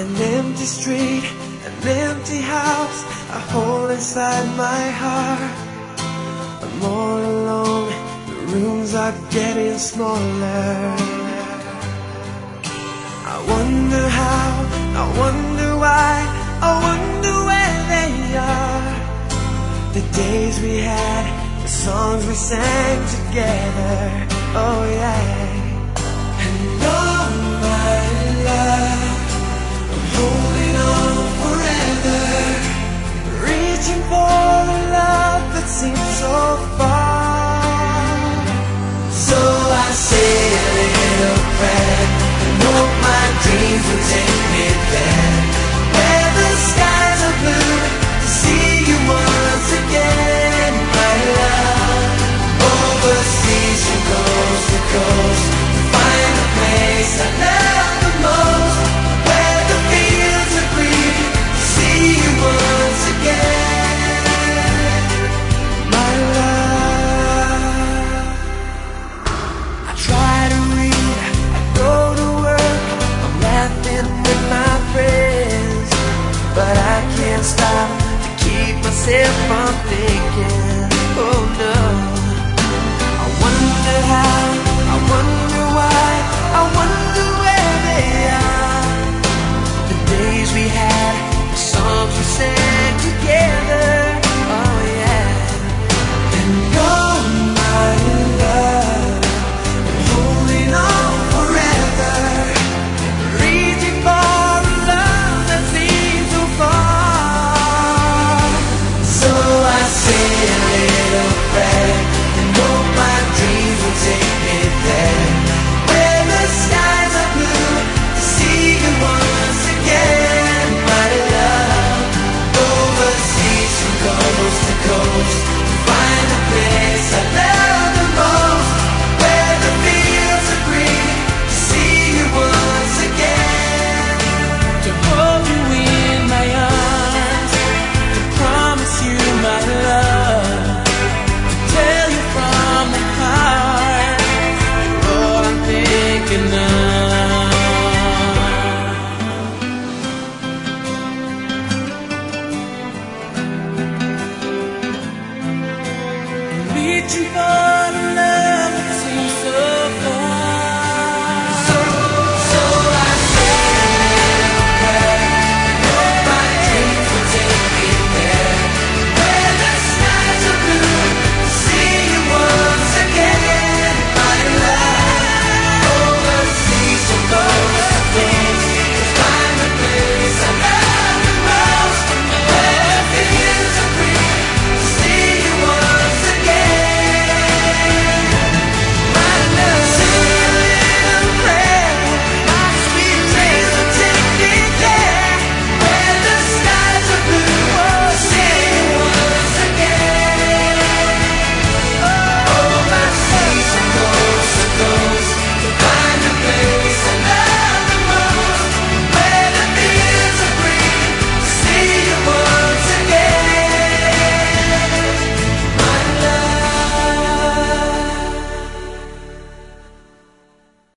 An empty street, an empty house, a hole inside my heart. I'm all alone, the rooms are getting smaller. I wonder how, I wonder why, I wonder where they are. The days we had, the songs we sang together, oh yeah. And oh my love, I'm holding on forever, reaching for a love that seems so far. So I say a little prayer and hope my dreams will take me there, where the skies are blue, to see you once again, my love. Overseas from coast to coast, to find a place I love the most, where the fields are green, to see you once again, my love. I try to read, I go to work, I'm laughing with my friends, but I can't stop to keep myself from thinking, oh no. I wonder how, I wonder why, I wonder where they are. The days we had, the songs we sang together, oh yeah. And oh my love, I'm holding on forever, reaching for a love that seems so far. So I say a little prayer and hope my dreams will take me there, where the skies are blue, to see you once again, my love. Overseas from coast to coast, to find a place I love the most, where the fields are green, to see you once again, to hold you in my arms, to promise you my love, to tell you from the heart, you're all I'm thinking of. Reaching for love